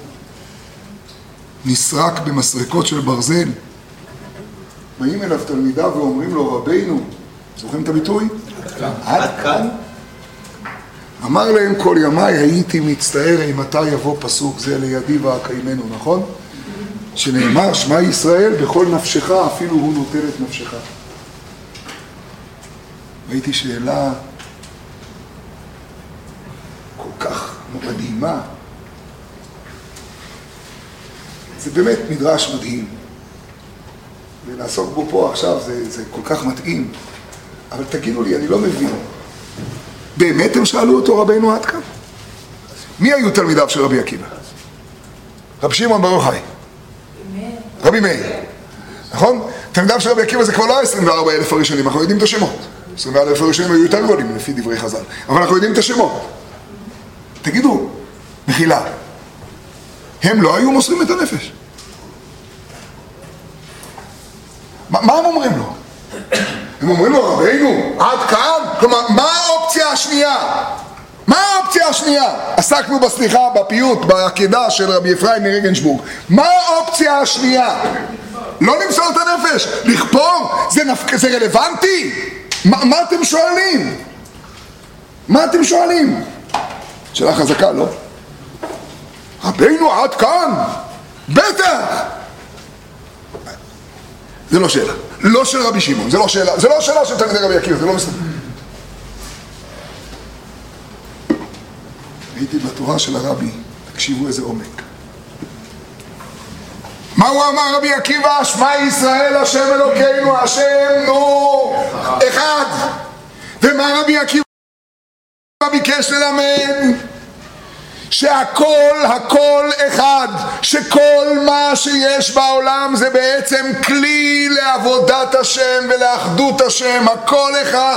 נסרק במסרקות של ברזל, באים אליו תלמידיו ואומרים לו, רבינו, זוכרים את הביטוי? עד כאן. אמר להם, כל ימיי הייתי מצטער אם אתה יבוא פסוק זה לידי ואקיימנו, נכון? שנאמר, שמע ישראל בכל נפשך, אפילו הוא נוטל את נפשך. ראיתי שאלה כל כך מדהימה. זה באמת מדרש מדהים, ולעסוק בו פה עכשיו זה, זה כל כך מתאים. אבל תגידו לי, אני לא מבין, באמת הם שאלו אותו רבינו עד כאן? מי היו תלמידיו של רבי עקיבא? רבי שמעון בר יוחאי, רבי מאיר, נכון? תלמידיו של רבי עקיבא זה כבר לא עשרים וארבעה אלף הראשונים, אנחנו יודעים את השמות. עשרים וארבעה אלף הראשונים היו יותר גדולים לפי דברי חז"ל, אבל אנחנו יודעים את השמות. תגידו, מחילה, הם לא היו מוסרים את הנפש? מה, מה הם אומרים לו? הם אומרים לו, רבינו, עד כאן? כלומר, מה האופציה השנייה? מה האופציה השנייה? עסקנו בסליחה, בפיוט, בעקידה של רבי אפרים מרגנשבורג. מה האופציה השנייה? לא למסור את הנפש, לכפור? זה, נפ... זה רלוונטי? מה, מה אתם שואלים? מה אתם שואלים? שאלה חזקה, לא? רבינו, עד כאן? בטח! זה לא שאלה. לא של רבי שמעון, זה לא שאלה, זה לא שאלה של תלמידי רבי עקיבא, זה לא מסתכל. הייתי בתורה של הרבי, תקשיבו איזה עומק. מה הוא אמר רבי עקיבא? שמע ישראל השם אלוקינו, השם נו אחד. ומה רבי עקיבא ביקש ללמד? שהכל, הכל אחד, שכל מה שיש בעולם זה בעצם כלי לעבודת השם ולאחדות השם, הכל אחד.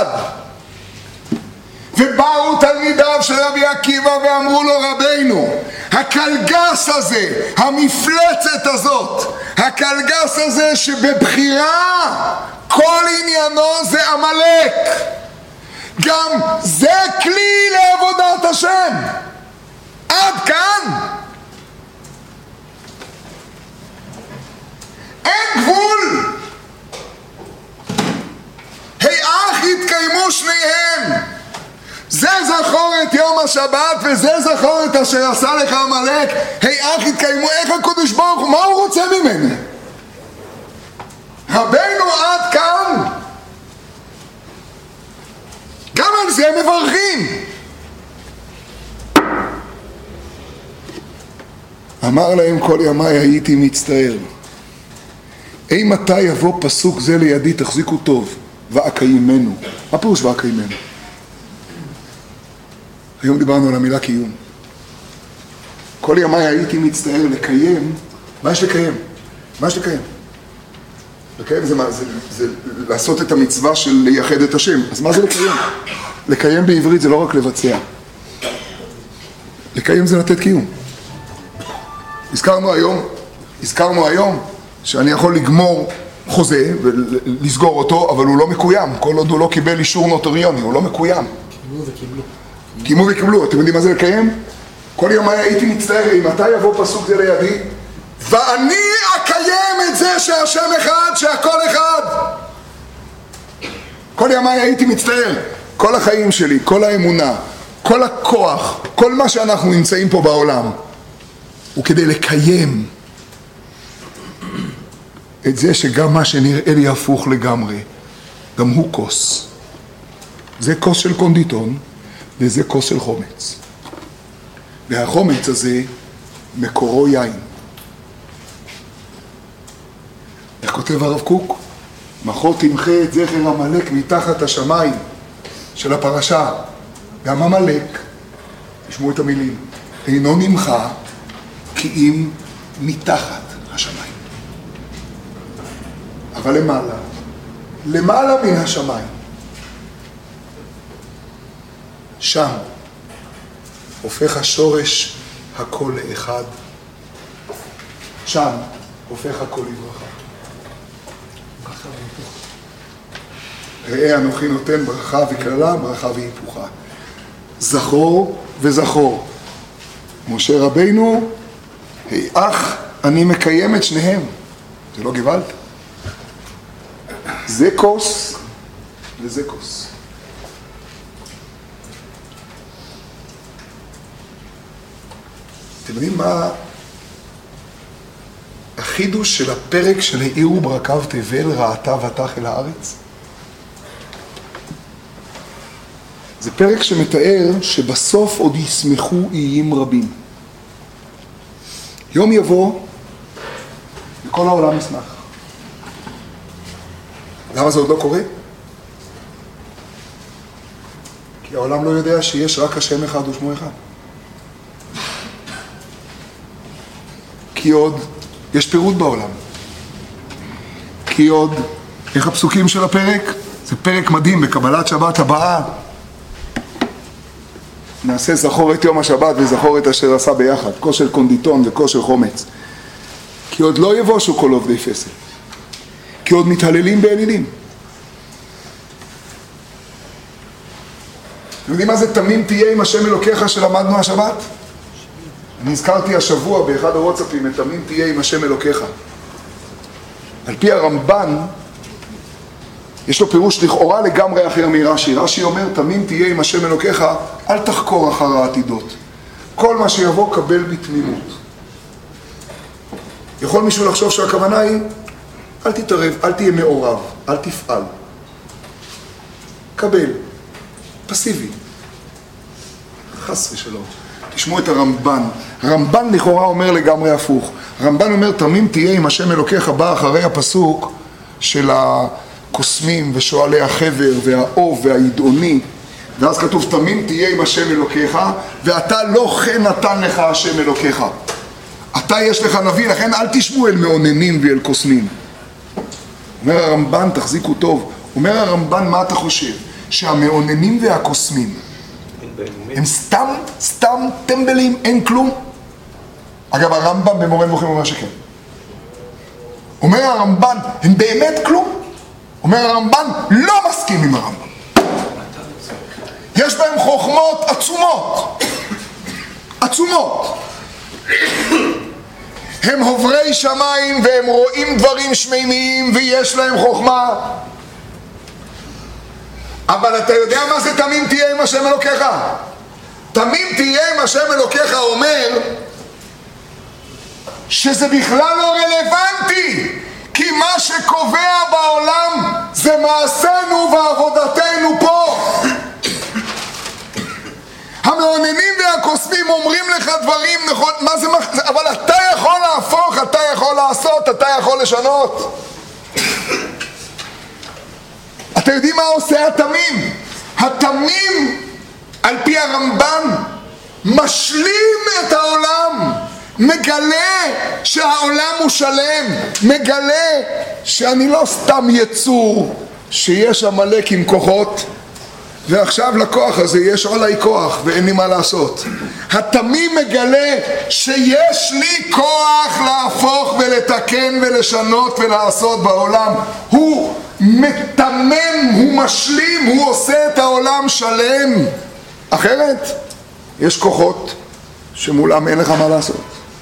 ובאו תלמידיו של רבי עקיבא ואמרו לו, רבינו, הקלגס הזה, המפלצת הזאת, הקלגס הזה שבבחירה כל עניינו זה עמלק, גם זה כלי לעבודת השם. עד כאן אין גבול. היאך יתקיימו שניהם, זה זכור את יום השבת וזה זכור את אשר עשה לך עמלק. היאך יתקיימו, איך הקדוש ברוך הוא, מה הוא רוצה ממני? רבינו עד כאן, גם על זה מברכים. אמר להם, כל ימיי הייתי מצטער אי מתי יבוא פסוק זה לידי, תחזיקו טוב, ואקיימנו. מה פירוש ואקיימנו? היום דיברנו על המילה קיום. כל ימיי הייתי מצטער לקיים. מה יש לקיים? מה יש לקיים? לקיים זה מה? זה, זה לעשות את המצווה של לייחד את השם. אז מה זה לקיים? לקיים בעברית זה לא רק לבצע. לקיים זה לתת קיום. הזכרנו היום, הזכרנו היום שאני יכול לגמור חוזה ולסגור אותו, אבל הוא לא מקוים. כל עוד הוא לא קיבל אישור נוטריוני, הוא לא מקוים. קיבלו וקיבלו. קימו וקיבלו. אתם יודעים מה זה לקיים? כל יום הייתי מצטער, אם מתי יבוא פסוק זה לידי, ואני אקיים את זה שהשם אחד, שהכל אחד. כל ימי הייתי מצטער. כל החיים שלי, כל האמונה, כל הכוח, כל מה שאנחנו נמצאים פה בעולם, הוא כדי לקיים את זה שגם מה שנראה לי הפוך לגמרי, גם הוא כוס. זה כוס של קונדיטון, וזה כוס של חומץ. והחומץ הזה מקורו יין. איך כותב הרב קוק? מחו תמחה את זכר המלאק מתחת השמיים של הפרשה. גם המלאק, תשמעו את המילים, אינו נמחה כי אם מתחת השמיים. אבל למעלה, למעלה מן השמיים, שם הופך השורש הכל לאחד, שם הופך הכל לברכה. ראה אנוכי נותן ברכה וקללה, ברכה והיפוכה. זכור וזכור. משה רבינו, היי אח, אני מקיים את שניהם. זה לא גוואלד? זה כוס וזה כוס. אתם יודעים מה החידוש של הפרק של העירו ברקב תבל ראתה ותח אל הארץ? זה פרק שמתאר שבסוף עוד ישמחו איים רבים. יום יבוא וכל העולם ישמח. למה זה עוד לא קורה? כי העולם לא יודע שיש רק השם אחד ושמו אחד. כי עוד יש פירוט בעולם. כי עוד, איך הפסוקים של הפרק? זה פרק מדהים בקבלת שבת הבאה. נעשה זכור את יום השבת וזכור את אשר עשה ביחד, כוס של קונדיטון וכוס של חומץ. כי עוד לא יבושו כל עובדי פסל. כי עוד מתהללים באלילים. אתם יודעים מה זה תמים תהיה עם השם אלוקיך שלמדנו השבת? אני הזכרתי השבוע באחד הוואטסאפים את תמים תהיה עם השם אלוקיך. על פי הרמב"ן, יש לו פירוש לכאורה לגמרי אחר מרש"י. רש"י אומר, תמים תהיה עם השם אלוקיך, אל תחקור אחר העתידות. כל מה שיבוא קבל בתמימות. יכול מישהו לחשוב שהכוונה היא, אל תתערב, אל תהיה מעורב, אל תפעל. קבל, פסיבי. חס ושלום. תשמעו את הרמב"ן. הרמב"ן לכאורה אומר לגמרי הפוך. הרמב"ן אומר, תמים תהיה עם השם אלוקיך, בא אחרי הפסוק של הקוסמים ושואלי החבר והאוב והידעוני. ואז כתוב, תמים תהיה עם השם אלוקיך, ואתה לא כן נתן לך השם אלוקיך. אתה יש לך נביא, לכן אל תשמעו אל מעוננים ואל קוסמים. אומר הרמב"ן, תחזיקו טוב, אומר הרמב"ן, מה אתה חושב? שהמעוננים והקוסמים הם סתם, סתם טמבלים, אין כלום? אגב, הרמב"ן במורה נבוכים אומר שכן. אומר הרמב"ן, הם באמת כלום? אומר הרמב"ן, לא מסכים עם הרמב"ן. יש בהם חוכמות עצומות. עצומות. הם עוברי שמיים והם רואים דברים שמימיים ויש להם חוכמה. אבל אתה יודע מה זה תמים תהיה עם השם אלוקיך? תמים תהיה עם השם אלוקיך אומר שזה בכלל לא רלוונטי, כי מה שקובע בעולם זה מעשינו ועבודתנו פה. המעוננים והקוסמים אומרים לך דברים נכון, מה זה, אבל אתה יכול להפוך, אתה יכול לעשות, אתה יכול לשנות. אתה יודעים מה עושה התמים? התמים, על פי הרמב"ן, משלים את העולם מגלה שהעולם הוא שלם, מגלה שאני לא סתם יצור שיש עמלק עם כוחות ועכשיו לכוח הזה יש עלי כוח ואין לי מה לעשות. התמים מגלה שיש לי כוח להפוך ולתקן ולשנות ולעשות בעולם. הוא מתמם, הוא משלים, הוא עושה את העולם שלם. אחרת יש כוחות שמולם אין לך מה לעשות.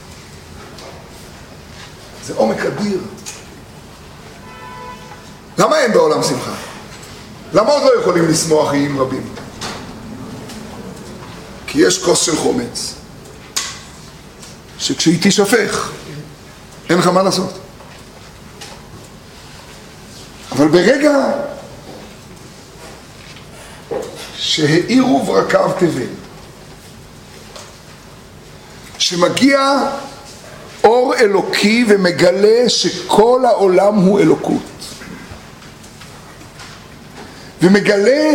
זה עומק אדיר. למה אין בעולם שמחה? למה עוד לא יכולים לשמוח איים רבים? כי יש כוס של חומץ שכשהיא תשפך אין לך מה לעשות. אבל ברגע שהאירו ברקיו תבל, שמגיע אור אלוקי ומגלה שכל העולם הוא אלוקות, ומגלה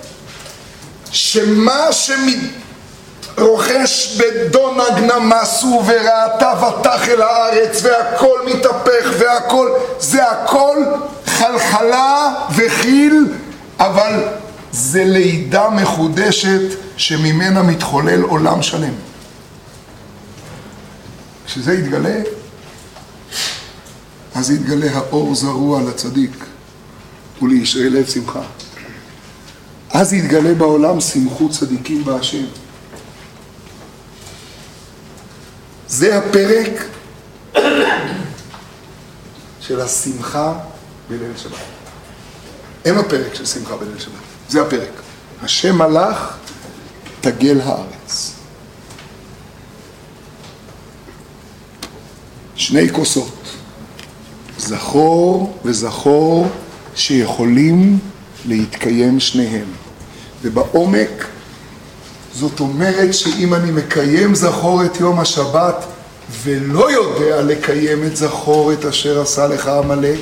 שמה שמתרוחש בדונג נמסו וראתה ותחל הארץ והכל מתהפך והכל, זה הכל חלחלה וחיל, אבל זה לידה מחודשת שממנה מתחולל עולם שלם. כשזה יתגלה, אז יתגלה האור זרוע לצדיק ולישרי לב שמחה. אז יתגלה בעולם שמחות צדיקים בהשם. זה הפרק של השמחה בליל שבת. אין הפרק של שמחה בליל שבת. זה הפרק. השם מלך תגל הארץ. שני כוסות. זכור וזכור שיכולים להתקיים שניהם. ובעומק זאת אומרת שאם אני מקיים זכור את יום השבת ולא יודע לקיים את זכור את אשר עשה לך עמלק,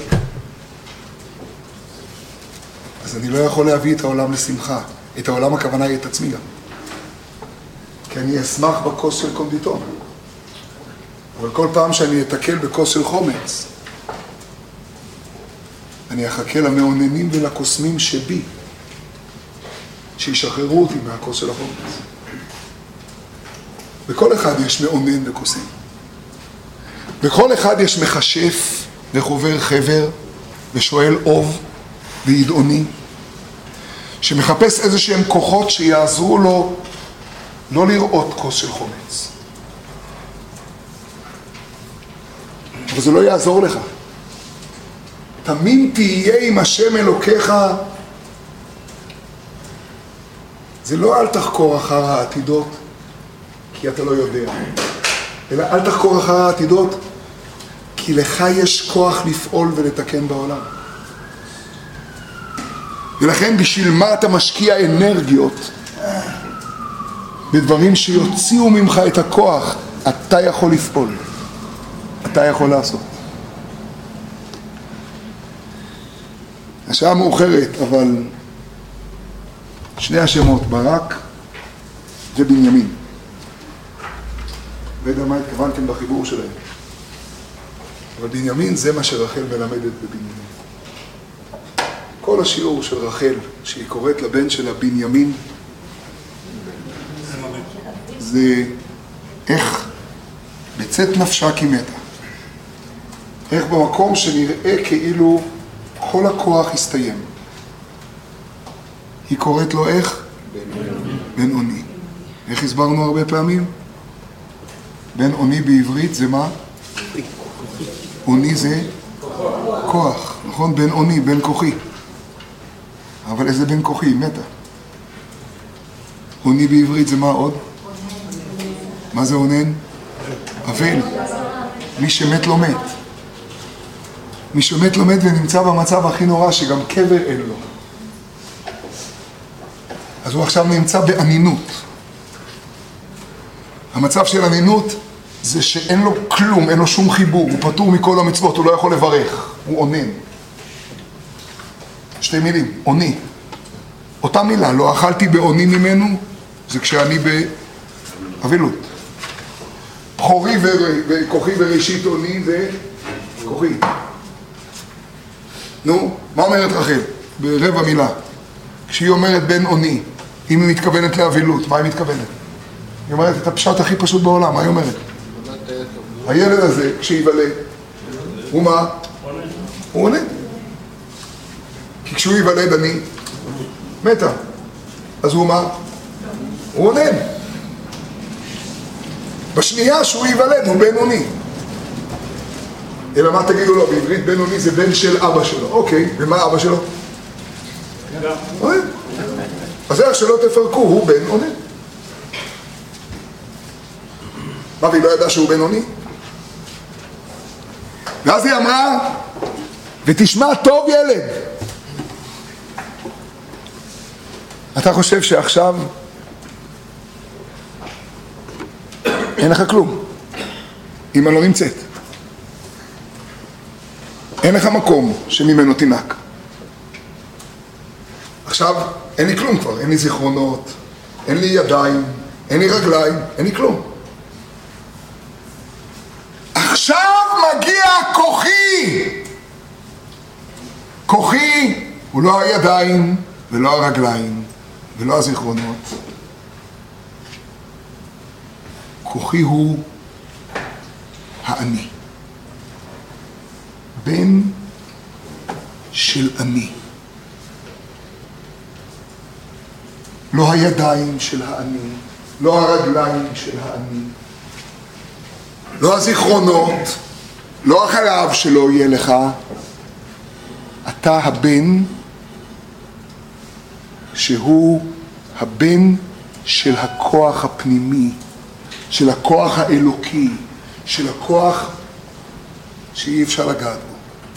אז אני לא יכול להביא את העולם לשמחה. את העולם הכוונה היא את עצמי גם. כי אני אשמח בכוס של קונדיטון. אבל כל פעם שאני אתקל בכוס של חומץ, אני אחכה למעוננים ולקוסמים שבי, שישחררו אותי מהכוס של החומץ. בכל אחד יש מעונן וקוסם. בכל אחד יש מחשף וחובר חבר ושואל אוב וידעוני, שמחפש איזה שהם כוחות שיעזרו לו לא לראות כוס של חומץ. אבל זה לא יעזור לך. תמים תהיה עם השם אלוקיך. זה לא אל תחקור אחר העתידות, כי אתה לא יודע. אלא אל תחקור אחר העתידות, כי לך יש כוח לפעול ולתקן בעולם. ולכן בשביל מה אתה משקיע אנרגיות בדברים שיוציאו ממך את הכוח? אתה יכול לפעול. אתה יכול לעשות. השעה מאוחרת, אבל שני השמות, ברק ובנימין. לא יודע מה התכוונתם בחיבור שלהם. אבל בנימין זה מה שרחל מלמדת בבנימין. כל השיעור של רחל, שהיא קוראת לבן שלה בנימין, זה איך בצאת נפשה כי מתה. איך במקום שנראה כאילו כל הכוח הסתיים. היא קוראת לו איך? בן אוני. איך הסברנו הרבה פעמים? בן אוני בעברית זה מה? אוני זה כוח, נכון? בן אוני, בן כוחי. אבל איזה בן כוחי? היא מתה. אוני בעברית זה מה עוד? מה זה אונן? אבל. מי שמת לא מת. מי שמת לא מת ונמצא במצב הכי נורא שגם קבר אין לו. אז הוא עכשיו נמצא באנינות. המצב של אנינות זה שאין לו כלום, אין לו שום חיבור, הוא פטור מכל המצוות, הוא לא יכול לברך, הוא אונן. שתי מילים, אוני. אותה מילה, לא אכלתי באוני ממנו, זה כשאני באבלות. בכל בכורי וכוחי וראשית אוני וכוחי. נו, מה אומרת רחל? ברבע מילה. כשהיא אומרת בן אוני, אם היא מתכוונת לאבילות, מה היא מתכוונת? היא אומרת את הפשט הכי פשוט בעולם, מה היא אומרת? הילד הזה, כשיוולד, הוא מה? הוא עונה. כי כשהוא ייוולד אני מתה. אז הוא מה? הוא עונה. בשנייה שהוא ייוולד הוא בן אוני. אלא מה תגידו לו? בעברית בן אוני זה בן של אבא שלו. אוקיי, ומה אבא שלו? עונה. אז איך שלא תפרקו, הוא בן עונה. מה, והיא לא ידעה שהוא בן עוני? ואז היא אמרה, ותשמע טוב ילד. אתה חושב שעכשיו אין לך כלום. אמא לא נמצאת. אין לך מקום שממנו תינק. עכשיו אין לי כלום כבר, אין לי זיכרונות, אין לי ידיים, אין לי רגליים, אין לי כלום. עכשיו מגיע כוחי. כוחי הוא לא הידיים ולא הרגליים ולא הזיכרונות. כוחי הוא האני. בן של אני. לא הידיים של האני, לא הרגליים של האני, לא הזיכרונות, לא החלב שלא יהיה לך. אתה הבן שהוא הבן של הכוח הפנימי, של הכוח האלוקי, של הכוח שאי אפשר לגעת בו.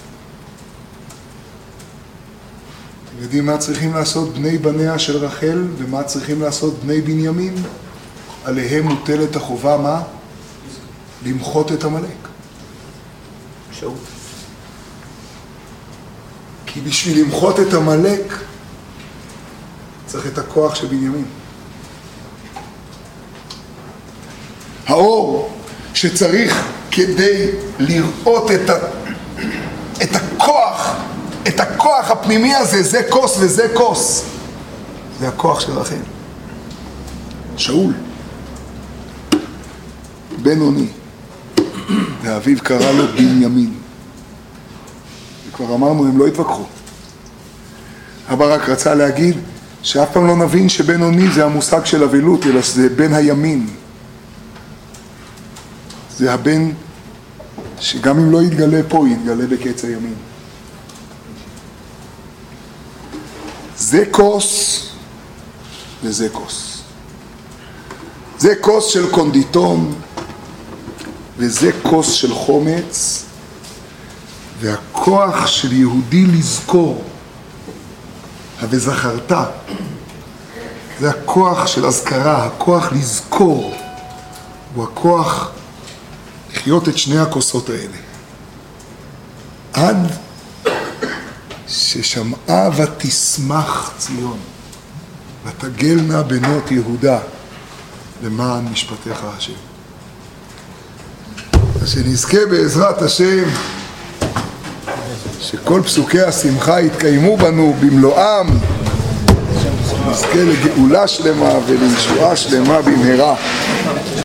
אתם יודעים מה צריכים לעשות בני בניה של רחל ומה צריכים לעשות בני בנימין? עליהם מוטלת החובה מה? למחות את עמלק. שאול. כי בשביל למחות את עמלק צריך את הכוח של בנימין. האור שצריך כדי לראות את, ה... את הכוח, את הכוח הפנימי הזה, זה כוס וזה כוס. זה הכוח של רחל. שאול. בן אוני. ואביו קרא לו בנימין. וכבר אמרנו, הם לא התווכחו. אבא רק רצה להגיד שאף פעם לא נבין שבן אוני זה המושג של אבילות, אלא שזה בן הימין. זה הבן שגם אם לא יתגלה פה, יתגלה בקץ הימין. זה כוס וזה כוס. זה כוס של קונדיטון וזה כוס של חומץ, והכוח של יהודי לזכור, וזכרת, זה הכוח של הזכרה, הכוח לזכור, הוא הכוח לחיות את שני הכוסות האלה. עד ששמעה ותשמח ציון, ותגלנה בנות יהודה למען משפטיך השם. אז שנזכה בעזרת השם שכל פסוקי השמחה יתקיימו בנו במלואם, נזכה לגאולה שלמה ולישועה שלמה במהרה.